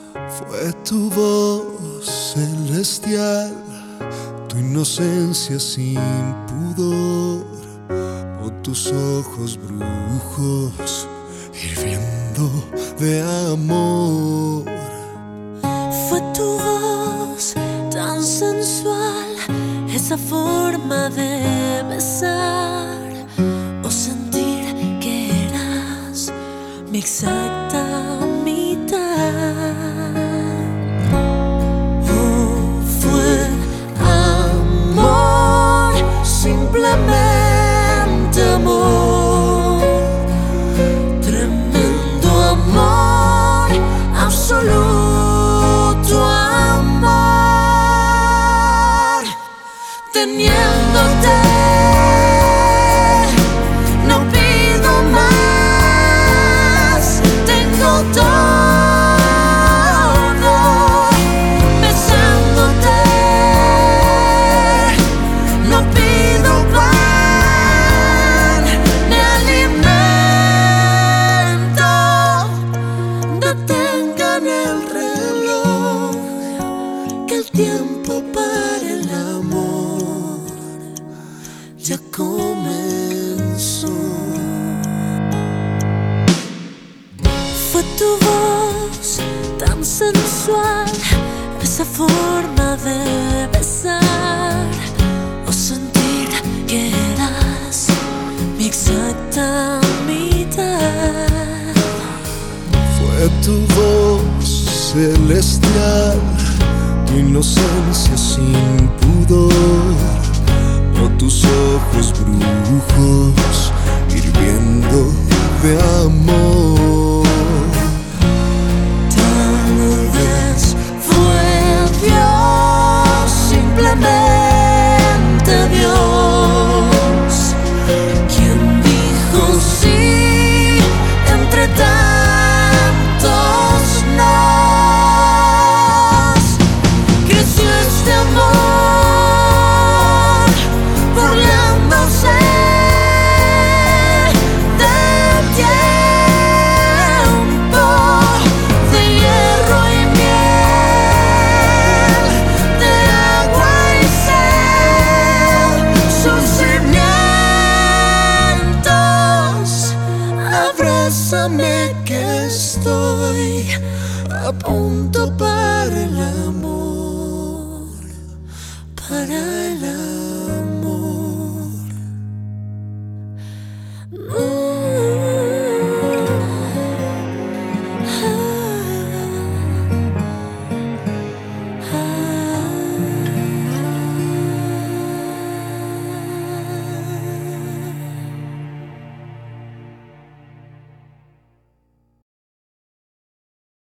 Fue tu voz celestial, tu inocencia sin pudor, o tus ojos brujos hirviendo de amor. Fue tu voz tan sensual, esa forma de besar o sentir que eras mi exacta mitad. Oh, fue amor, simplemente amor, tremendo amor, absoluto amor. Teniéndote no pido más, tengo todo. Besándote no pido pan ni alimento. Detengan el reloj, que el tiempo para el amor ya comenzó. Fue tu voz tan sensual, esa forma de besar o sentir que eras mi exacta mitad. Fue tu voz celestial, tu inocencia sin pudor, o tus ojos brujos hirviendo de amor. Tal vez fue Dios, simplemente Dios, quien dijo sí entre tantos nos. Creció este amor burlándose del tiempo, de hierro y miel, de agua y sal, sus cimientos. Abrázame que estoy a punto para el amor, para el amor.